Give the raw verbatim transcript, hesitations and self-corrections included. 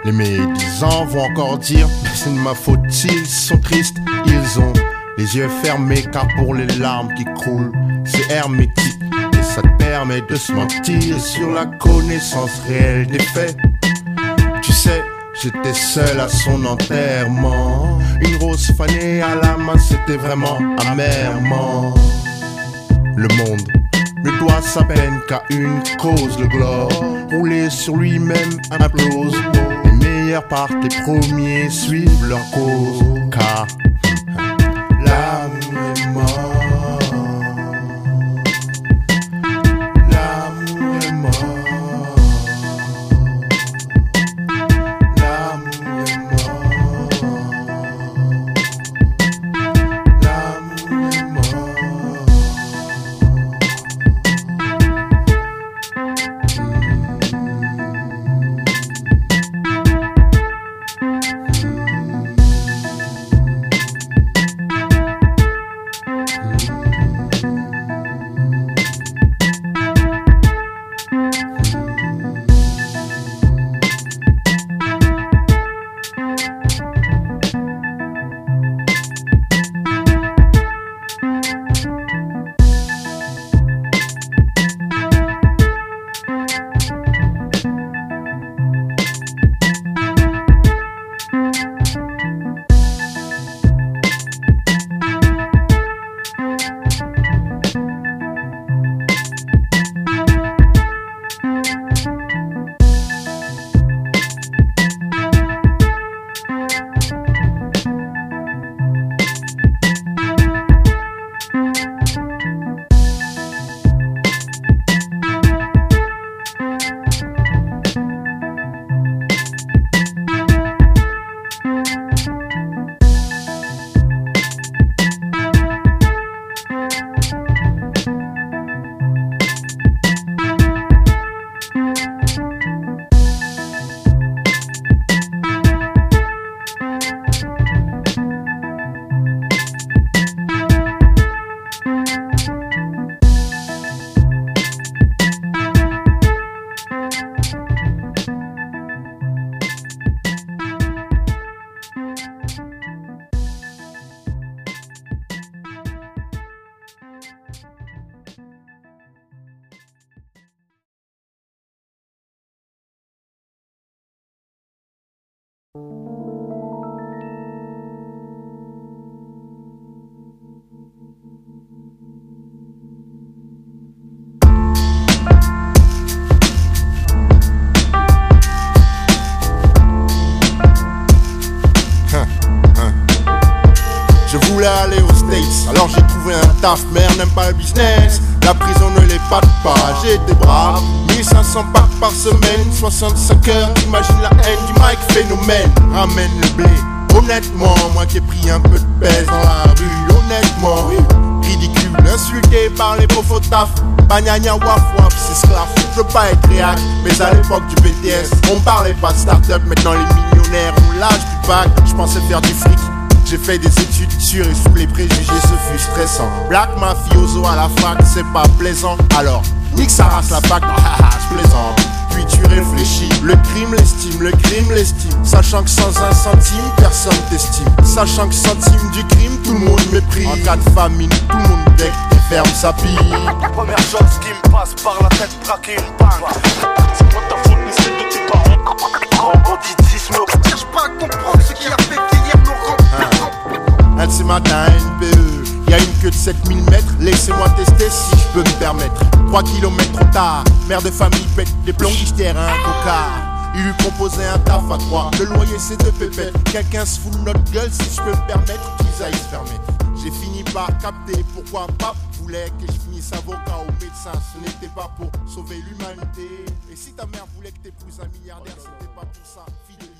Les médisants vont encore dire c'est de ma faute, ils sont tristes, ils ont les yeux fermés car pour les larmes qui coulent c'est hermétique. Et ça te permet de se mentir sur la connaissance réelle des faits. Tu sais, j'étais seul à son enterrement, une rose fanée à la main, c'était vraiment amèrement. Le monde ne doit sa peine qu'à une cause, le globe rouler sur lui-même implose. Les meilleurs partent, les premiers suivent leur cause, car l'amour est mort. L'amour est mort. L'amour est mort. L'amour est mort. Aller aux States, alors j'ai trouvé un taf, mère n'aime pas le business. La prison ne l'épate pas, j'ai des bras. mille cinq cents packs par semaine, soixante-cinq heures, t'imagines la haine du mic phénomène. Ramène le blé, honnêtement, moi qui ai pris un peu de pèse dans la rue, honnêtement, oui. Ridicule, insulté par les pauvres taf. Bagnagna waf waf, c'est esclave. Je veux pas être réac, mais à l'époque du B T S, on parlait pas de start-up, maintenant les millionnaires ont l'âge du bac. Je pensais faire du fric. J'ai fait des études sûres et sous les préjugés, ce fut stressant. Black mafioso à la fac, c'est pas plaisant. Alors, nique sa race la fac, haha, je plaisante. Puis tu réfléchis, le crime l'estime, le crime l'estime. Sachant que sans un centime, personne t'estime. Sachant que centime du crime, tout le monde méprise. En cas de famine, tout le monde deck et ferme sa pile. Première chose qui me passe par la tête, braquer une banque. C'est pas ta faute, mais c'est de tes parents. Grand banditisme, ne cherche pas à comprendre ce qui a fait vieillir nos rangs. Un de ces matins N P E, y'a une queue de sept mille mètres, laissez-moi tester si je peux me permettre. trois kilomètres trop tard, mère de famille pète des plombs qui se terrent un cocard. Il lui proposait un taf à trois, le loyer c'est deux pépettes. Quelqu'un se fout de notre gueule si je peux me permettre qu'ils aillent se fermer. J'ai fini par capter pourquoi pape voulait que je finisse avocat ou médecin. Ce n'était pas pour sauver l'humanité. Et si ta mère voulait que t'épouses un milliardaire, c'était pas pour ça, fille de